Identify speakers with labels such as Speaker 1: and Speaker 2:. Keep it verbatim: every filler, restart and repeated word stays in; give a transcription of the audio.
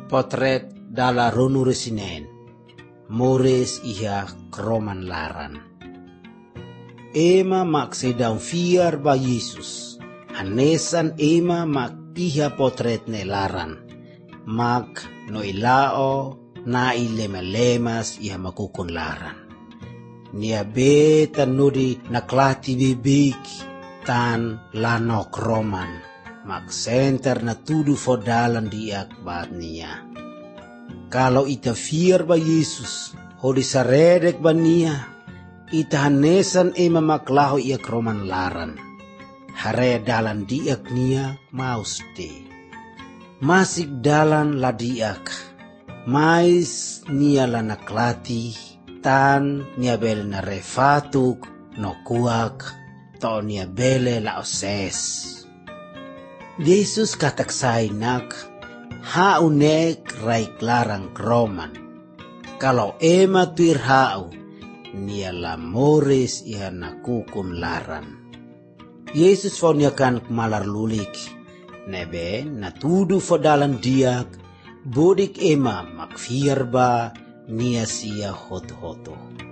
Speaker 1: potret dala ronu resinen, mores iha kroman laran. Ema mak sedang fiar ba Yesus, hanesan ema mak iha potret ne laran, mak no ilao na ilema-lemas iha makukun laran. Nia beta nudi naklati bibik tan lanok roman, mak senter na tudu fodalan diak bat nia. Kalau ita fiar ba Yesus, hodi saredek ba nia, ita hanesan ema maklaho iak roman laran. Hare dalan diak nia mauste. Masik dalan la diak, mais nia la naklati, tan nia bele na refatuk no kuak, to nia bele la oses. Yesus katak sainak, hau nek raik larang kroman. Kalau ema tuir hau, nia la mores iha nakukun laran. Yesus foniakan kemalar lulik, nebe natudu fodalan diak, bodik ema makfirba nia sia hoto-hoto.